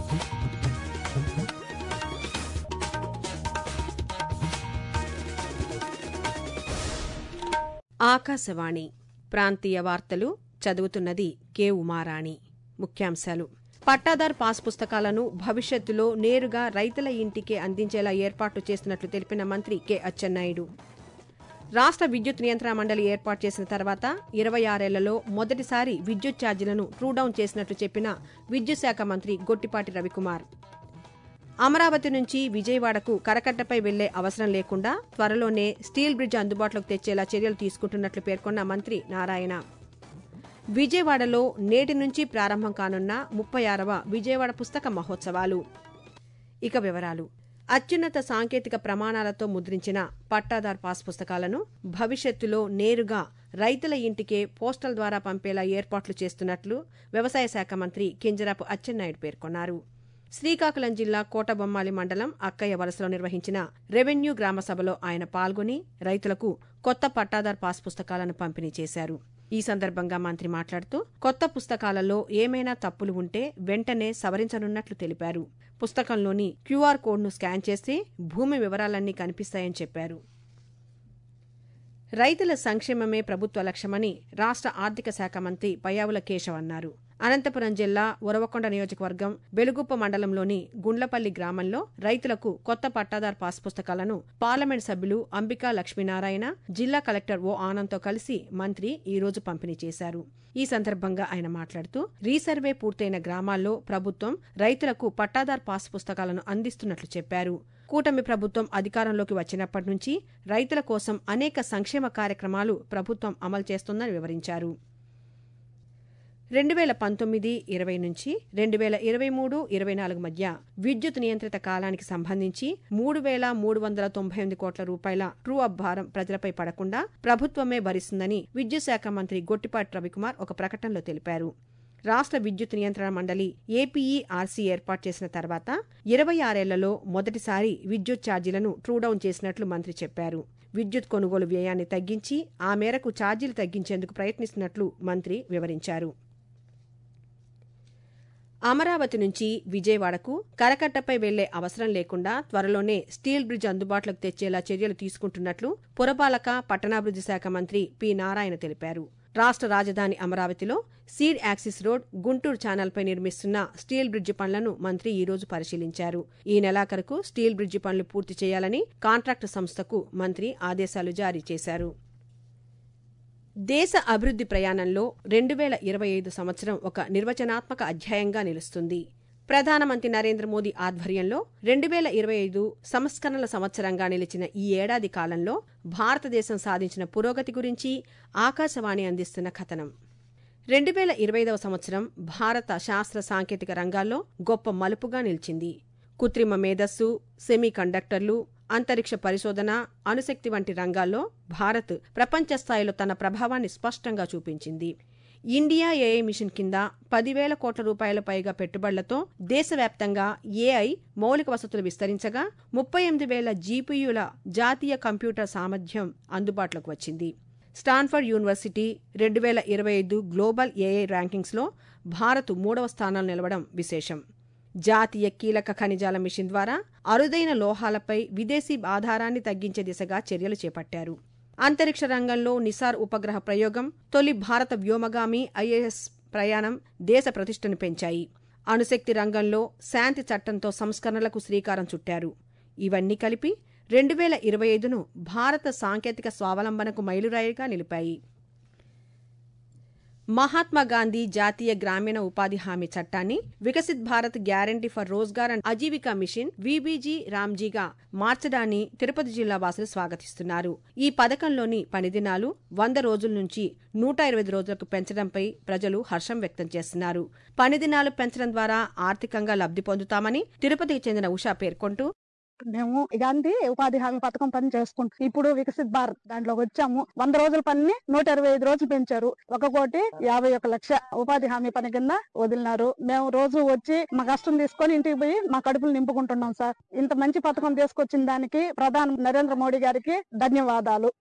ఆకాశవాణి ప్రాంతీయ వార్తలు చదువుతున్నది కె ఉమారాణి. ముఖ్యాంశాలు: పట్టాదార్ పాస్ పుస్తకాలను భవిష్యత్తులో నేరుగా రైతుల ఇంటికే అందించేలా ఏర్పాట్లు చేస్తున్నట్లు తెలిపిన మంత్రి కె అచ్చెన్నాయుడు. రాష్ట్ర విద్యుత్ నియంత్రణ మండలి ఏర్పాటు చేసిన తర్వాత 26 ఏళ్లలో మొదటిసారి విద్యుత్ ఛార్జీలను ట్రూడౌన్ చేసినట్లు చెప్పిన విద్యుత్ శాఖ మంత్రి గొట్టిపాటి రవికుమార్. అమరావతి నుంచి విజయవాడకు కరకట్టపై వెళ్లే అవసరం లేకుండా త్వరలోనే స్టీల్ బ్రిడ్జ్ అందుబాటులోకి తెచ్చేలా చర్యలు తీసుకుంటున్నట్లు పేర్కొన్న మంత్రి నారాయణ. విజయవాడలో నేటి నుంచి ప్రారంభం కానున్న 36వ విజయవాడ పుస్తక మహోత్సవాలు. ఇక వివరాలు: అత్యున్నత సాంకేతిక ప్రమాణాలతో ముద్రించిన పట్టాదార్ పాస్ పుస్తకాలను భవిష్యత్తులో నేరుగా రైతుల ఇంటికే పోస్టల్ ద్వారా పంపేలా ఏర్పాట్లు చేస్తున్నట్లు వ్యవసాయ శాఖ మంత్రి కింజరాపు అచ్చెన్నాయుడు పేర్కొన్నారు. శ్రీకాకుళం జిల్లా కోటబొమ్మాలి మండలం అక్కయ్య వలసలో నిర్వహించిన రెవెన్యూ గ్రామ సభలో ఆయన పాల్గొని రైతులకు కొత్త పట్టాదార్ పాస్ పుస్తకాలను పంపిణీ చేశారు. ఈ సందర్భంగా మంత్రి మాట్లాడుతూ కొత్త పుస్తకాలలో ఏమైనా తప్పులు ఉంటే వెంటనే సవరించనున్నట్లు తెలిపారు. పుస్తకంలోని క్యూఆర్ కోడ్ను స్కాన్ చేస్తే భూమి వివరాలన్నీ కనిపిస్తాయని చెప్పారు. రైతుల సంక్షేమమే ప్రభుత్వ లక్ష్యమని రాష్ట్ర ఆర్థిక శాఖ మంత్రి పయ్యావుల కేశవ్ అన్నారు. అనంతపురం జిల్లా ఉరవకొండ నియోజకవర్గం బెలుగుప్ప మండలంలోని గుండ్లపల్లి గ్రామంలో రైతులకు కొత్త పట్టాదార్ పాస్ పుస్తకాలను పార్లమెంట్ సభ్యులు అంబికా లక్ష్మీనారాయణ, జిల్లా కలెక్టర్ ఓ ఆనంద్తో కలిసి మంత్రి ఈ రోజు పంపిణీ చేశారు. ఈ సందర్భంగా ఆయన మాట్లాడుతూ రీసర్వే పూర్తయిన గ్రామాల్లో ప్రభుత్వం రైతులకు పట్టాదార్ పాస్ పుస్తకాలను అందిస్తున్నట్లు చెప్పారు. కూటమి ప్రభుత్వం అధికారంలోకి వచ్చినప్పటి నుంచి రైతుల కోసం అనేక సంక్షేమ కార్యక్రమాలు ప్రభుత్వం అమలు చేస్తోందని వివరించారు. 2019-20 నుంచి 2023-24 మధ్య విద్యుత్ నియంత్రిత కాలానికి సంబంధించి 3,398 కోట్ల రూపాయల ట్రూ అప్ భారం ప్రజలపై పడకుండా ప్రభుత్వమే భరిస్తుందని విద్యుత్ శాఖ మంత్రి గొట్టిపాటి రవికుమార్ ఒక ప్రకటనలో తెలిపారు. రాష్ట్ర విద్యుత్ నియంత్రణ మండలి ఏపీఈఆర్సీ ఏర్పాటు చేసిన తర్వాత 26 ఏళ్లలో మొదటిసారి విద్యుత్ ఛార్జీలను ట్రూడౌన్ చేసినట్లు మంత్రి చెప్పారు. విద్యుత్ కొనుగోలు వ్యయాన్ని తగ్గించి ఆ మేరకు ఛార్జీలు తగ్గించేందుకు ప్రయత్నిస్తున్నట్లు మంత్రి వివరించారు. అమరావతి నుంచి విజయవాడకు కరకట్టపై వెళ్లే అవసరం లేకుండా త్వరలోనే స్టీల్ బ్రిడ్జ్ అందుబాటులోకి తెచ్చేలా చర్యలు తీసుకుంటున్నట్లు పురపాలక పట్టణాభివృద్ధి శాఖ మంత్రి పి నారాయణ తెలిపారు. రాష్ట్ర రాజధాని అమరావతిలో సీడ్ యాక్సిస్ రోడ్, గుంటూరు ఛానల్పై నిర్మిస్తున్న స్టీల్ బ్రిడ్జి పనులను మంత్రి ఈ రోజు పరిశీలించారు. ఈ నెలాఖరుకు స్టీల్ బ్రిడ్జి పనులు పూర్తి చేయాలని కాంట్రాక్టు సంస్థకు మంత్రి ఆదేశాలు జారీ చేశారు. దేశ అభివృద్ధి ప్రయాణంలో 2025 సంవత్సరం ఒక నిర్వచనాత్మక అధ్యాయంగా నిలుస్తుంది. ప్రధానమంత్రి నరేంద్ర మోదీ ఆధ్వర్యంలో 2025 సంస్కరణల సంవత్సరంగా నిలిచిన ఈ ఏడాది కాలంలో భారతదేశం సాధించిన పురోగతి గురించి ఆకాశవాణి అందిస్తున్న కథనం. 2025వ సంవత్సరం భారత శాస్త్ర సాంకేతిక రంగాల్లో గొప్ప మలుపుగా నిలిచింది. కృత్రిమ మేధస్సు, సెమీ కండక్టర్లు, అంతరిక్ష పరిశోధన, అణుశక్తి వంటి రంగాల్లో భారత్ ప్రపంచ స్థాయిలో తన ప్రభావాన్ని స్పష్టంగా చూపించింది. ఇండియా ఏఐ మిషన్ కింద 10,000 కోట్ల రూపాయల పైగా పెట్టుబడులతో దేశవ్యాప్తంగా ఏఐ మౌలిక వసతులు విస్తరించగా 38,000 జీపీయూల జాతీయ కంప్యూటర్ సామర్థ్యం అందుబాటులోకి వచ్చింది. స్టాన్ఫర్డ్ యూనివర్సిటీ 2025 గ్లోబల్ ఏఐ ర్యాంకింగ్స్లో భారత్ 3వ స్థానంలో నిలవడం విశేషం. జాతీయ కీలక ఖనిజాల మిషన్ ద్వారా అరుదైన లోహాలపై విదేశీ ఆధారాన్ని తగ్గించే దిశగా చర్యలు చేపట్టారు. అంతరిక్ష రంగంలో నిసార్ ఉపగ్రహ ప్రయోగం, తొలి భారత వ్యోమగామి ఐఎస్ఎస్ ప్రయాణం దేశ ప్రతిష్టను పెంచాయి. అణుశక్తి రంగంలో శాంతి చట్టంతో సంస్కరణలకు శ్రీకారం చుట్టారు. ఇవన్నీ కలిపి 2025ను భారత సాంకేతిక స్వావలంబనకు మైలురాయిగా నిలిపాయి. మహాత్మాగాంధీ జాతీయ గ్రామీణ ఉపాధి హామీ చట్టాన్ని Viksit Bharat guarantee for Rozgar and Ajeevika mission VBG రామ్జీగా మార్చడాన్ని తిరుపతి జిల్లా వాసులు స్వాగతిస్తున్నారు. ఈ పథకంలోని పని దినాలు 100 రోజుల నుంచి 120 రోజులకు పెంచడంపై ప్రజలు హర్షం వ్యక్తం చేస్తున్నారు. పని దినాలు పెంచడం ద్వారా ఆర్థికంగా లబ్ధి పొందుతామని తిరుపతికి చెందిన ఉషా పేర్కొంటూ, మేము గాంధీ ఉపాధి హామీ పథకం పని చేసుకుంటాం. ఇప్పుడు వికసిత్ భారత్ దాంట్లోకి వచ్చాము. 100 రోజుల పనిని 125 రోజులు పెంచారు. 1,51,00,000 ఉపాధి హామీ పని కింద వదిలినారు. మేము రోజు వచ్చి మా కష్టం తీసుకొని ఇంటికి పోయి మా కడుపులు నింపుకుంటున్నాం సార్. ఇంత మంచి పథకం తీసుకొచ్చిన దానికి ప్రధాని నరేంద్ర మోడీ గారికి ధన్యవాదాలు.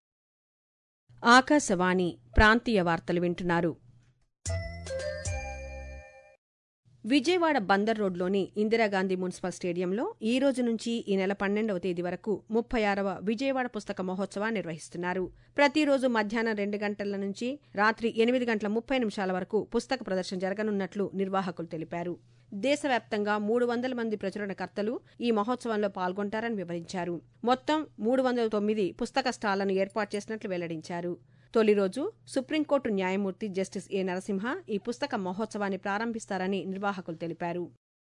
ఆకాశవాణి ప్రాంతీయ వార్తలు వింటున్నారు. విజయవాడ బందర్ రోడ్లోని ఇందిరాగాంధీ మున్సిపల్ స్టేడియంలో ఈ రోజు నుంచి ఈ నెల 12వ తేదీ వరకు 36వ విజయవాడ పుస్తక మహోత్సవాన్ని నిర్వహిస్తున్నారు. ప్రతిరోజు మధ్యాహ్నం 2 గంటల నుంచి రాత్రి 8:30 వరకు పుస్తక ప్రదర్శన జరగనున్నట్లు నిర్వాహకులు తెలిపారు. దేశవ్యాప్తంగా 300 మంది ప్రచురణకర్తలు ఈ మహోత్సవంలో పాల్గొంటారని వివరించారు. మొత్తం 309 పుస్తక స్టాళ్లను ఏర్పాటు చేసినట్లు వెల్లడించారు. తొలి రోజు సుప్రీంకోర్టు న్యాయమూర్తి జస్టిస్ ఏ నరసింహ ఈ పుస్తక మహోత్సవాన్ని ప్రారంభిస్తారని నిర్వాహకులు తెలిపారు.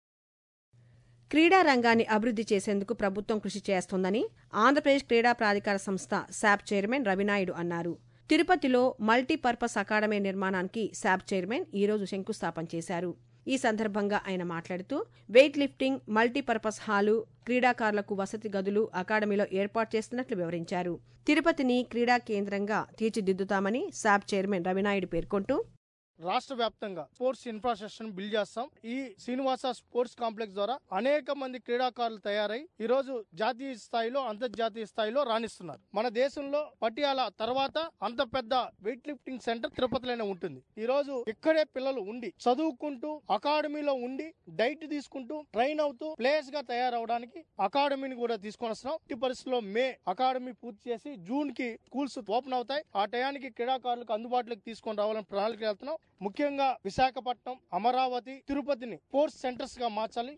క్రీడా రంగాన్ని అభివృద్ధి చేసేందుకు ప్రభుత్వం కృషి చేస్తోందని ఆంధ్రప్రదేశ్ క్రీడా ప్రాధికార సంస్థ శాప్ చైర్మన్ రవినాయుడు అన్నారు. తిరుపతిలో మల్టీపర్పస్ అకాడమీ నిర్మాణానికి శాప్ చైర్మన్ ఈ రోజు శంకుస్థాపన చేశారు. ఈ సందర్భంగా ఆయన మాట్లాడుతూ వెయిట్ లిఫ్టింగ్, మల్టీపర్పస్ హాలు, క్రీడాకారులకు వసతి గదులు అకాడమీలో ఏర్పాటు చేస్తున్నట్లు వివరించారు. తిరుపతిని క్రీడా కేంద్రంగా తీర్చిదిద్దుతామని శాప్ చైర్మన్ రవినాయుడు పేర్కొంటూ రాష్ట్ర వ్యాప్తంగా స్పోర్ట్స్ ఇన్ఫ్రాస్ట్రక్చర్ బిల్డ్ చేస్తాం. ఈ శ్రీనివాస స్పోర్ట్స్ కాంప్లెక్స్ ద్వారా అనేక మంది క్రీడాకారులు తయారై ఈ రోజు జాతీయ స్థాయిలో, అంతర్జాతీయ స్థాయిలో రాణిస్తున్నారు. మన దేశంలో పటియాలా తర్వాత అంత పెద్ద వెయిట్ లిఫ్టింగ్ సెంటర్ తిరుపతిలోనే ఉంటుంది. ఈ రోజు ఇక్కడే పిల్లలు ఉండి చదువుకుంటూ, అకాడమీలో ఉండి, డైట్ తీసుకుంటూ, ట్రైన్ అవుతూ ప్లేయర్స్ గా తయారవడానికి అకాడమీని కూడా తీసుకొని వస్తున్నాం. ఈ పరిస్థితుల్లో మే అకాడమీ పూర్తి చేసి జూన్ కి స్కూల్స్ ఓపెన్ అవుతాయి. ఆ టయానికి క్రీడాకారులకు అందుబాటులోకి తీసుకొని రావాలని ప్రణాళిక వెళ్తున్నాం. ముఖ్యంగా విశాఖపట్నం, అమరావతి, తిరుపతిని స్పోర్ట్స్ సెంటర్స్ గా మార్చాలి.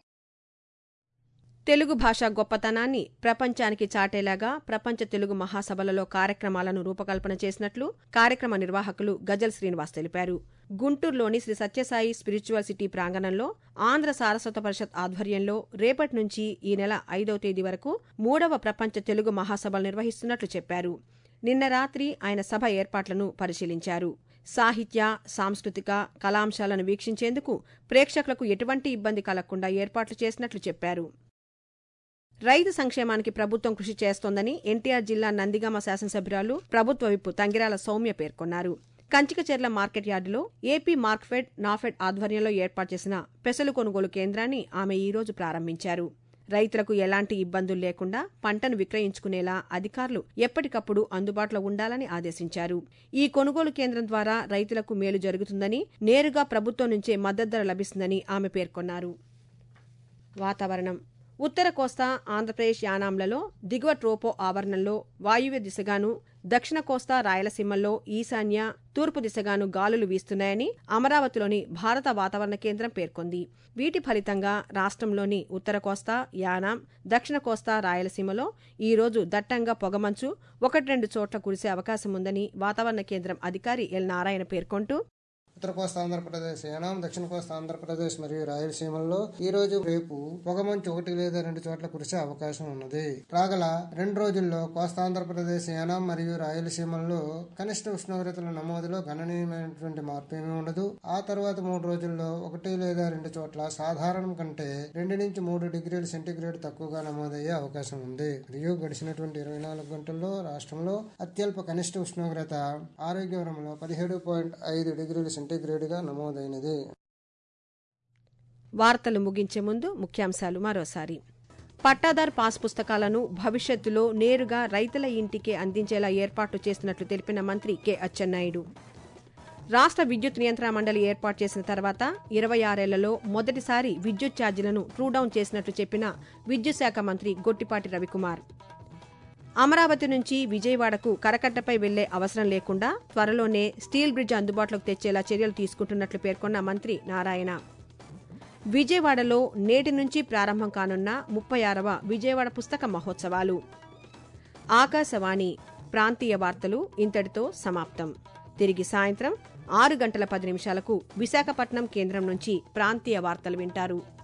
తెలుగు భాష గొప్పతనాన్ని ప్రపంచానికి చాటేలాగా ప్రపంచ తెలుగు మహాసభలలో కార్యక్రమాలను రూపకల్పన చేసినట్లు కార్యక్రమ నిర్వాహకులు గజల్ శ్రీనివాస్ తెలిపారు. గుంటూరులోని శ్రీ సత్యసాయి స్పిరిచువల్ సిటీ ప్రాంగణంలో ఆంధ్ర సారస్వత పరిషత్ ఆధ్వర్యంలో రేపటి నుంచి ఈ నెల 5వ తేదీ వరకు 3వ ప్రపంచ తెలుగు మహాసభలు నిర్వహిస్తున్నట్లు చెప్పారు. నిన్న రాత్రి ఆయన సభ ఏర్పాట్లను పరిశీలించారు. సాహిత్య, సాంస్కృతిక, కళాంశాలను వీక్షించేందుకు ప్రేక్షకులకు ఎటువంటి ఇబ్బంది కలగకుండా ఏర్పాట్లు చేసినట్లు చెప్పారు. రైతు సంక్షేమానికి ప్రభుత్వం కృషి చేస్తోందని ఎన్టీఆర్ జిల్లా నందిగామ శాసనసభ్యురాలు, ప్రభుత్వ విప్ తంగిరాల సౌమ్య పేర్కొన్నారు. కంచికచెర్ల మార్కెట్ యార్డులో ఏపీ మార్క్ఫెడ్, నాఫెడ్ ఆధ్వర్యంలో ఏర్పాటు చేసిన పెసలు కొనుగోలు కేంద్రాన్ని ఆమె ఈ రోజు ప్రారంభించారు. రైతులకు ఎలాంటి ఇబ్బందులు లేకుండా పంటను విక్రయించుకునేలా అధికారులు ఎప్పటికప్పుడు అందుబాటులో ఉండాలని ఆదేశించారు. ఈ కొనుగోలు కేంద్రం ద్వారా రైతులకు మేలు జరుగుతుందని, నేరుగా ప్రభుత్వం నుంచే మద్దతు ధర లభిస్తుందని ఆమె పేర్కొన్నారు. వాతావరణం. ఉత్తర కోస్తా ఆంధ్రప్రదేశ్ యానాంలలో దిగువ ట్రోపో ఆవరణంలో వాయువ్య దిశగాను, దక్షిణ కోస్తా రాయలసీమల్లో ఈశాన్య, తూర్పు దిశగాను గాలులు వీస్తున్నాయని అమరావతిలోని భారత వాతావరణ కేంద్రం పేర్కొంది. వీటి ఫలితంగా రాష్ట్రంలోని ఉత్తర కోస్తా, యానాం, దక్షిణ కోస్తా రాయలసీమలో ఈ రోజు దట్టంగా పొగమంచు 1-2 చోట్ల కురిసే అవకాశం ఉందని వాతావరణ కేంద్రం అధికారి ఎల్ నారాయణ పేర్కొంటూ ఉత్తర కోస్తా ఆంధ్రప్రదేశ్, యానాం, దక్షిణ కోస్తా ఆంధ్రప్రదేశ్ మరియు రాయలసీమల్లో ఈ రోజు, రేపు పొగమంచు 1 లేదా 2 చోట్ల కురిసే అవకాశం ఉన్నది. రాగల 2 రోజుల్లో కోస్తా ఆంధ్రప్రదేశ్, యానాం మరియు రాయలసీమల్లో కనిష్ట ఉష్ణోగ్రతల నమోదులో గణనీయమైనటువంటి మార్పు ఏమీ ఉండదు. ఆ తర్వాత 3 రోజుల్లో 1 లేదా 2 చోట్ల సాధారణం కంటే 2 నుంచి 3 డిగ్రీల సెంటీగ్రేడ్ తక్కువగా నమోదయ్యే అవకాశం ఉంది. మరియు గడిచినటువంటి 24 గంటల్లో రాష్ట్రంలో అత్యల్ప కనిష్ట ఉష్ణోగ్రత ఆరోగ్యవరంలో 17.5 డిగ్రీల సెంటీగ్రేడ్గా నమోదైనది. వార్తలు ముగించే ముందు ముఖ్యాంశాలు మరోసారి. పట్టాదార్ పాస్ పుస్తకాలను భవిష్యత్తులో నేరుగా రైతుల ఇంటికే అందించేలా ఏర్పాట్లు చేస్తున్నట్లు తెలిపిన మంత్రి కె అచ్చెన్నాయుడు. రాష్ట్ర విద్యుత్ నియంత్రణ మండలి ఏర్పాటు చేసిన తర్వాత 26 ఏళ్లలో మొదటిసారి విద్యుత్ ఛార్జీలను ట్రూడౌన్ చేసినట్లు చెప్పిన విద్యుత్ శాఖ మంత్రి గొట్టిపాటి రవికుమార్. అమరావతి నుంచి విజయవాడకు కరకట్టపై వెళ్లే అవసరం లేకుండా త్వరలోనే స్టీల్ బ్రిడ్జ్ అందుబాటులోకి తెచ్చేలా చర్యలు తీసుకుంటున్నట్లు పేర్కొన్న మంత్రి నారాయణ. విజయవాడలో నేటి నుంచి ప్రారంభం కానున్న 36వ విజయవాడ పుస్తక మహోత్సవాలు. ఆకాశవాణి ప్రాంతీయ వార్తలు ఇంతటితో సమాప్తం. తిరిగి సాయంత్రం 6:10 విశాఖపట్నం కేంద్రం నుంచి ప్రాంతీయ వార్తలు వింటారు.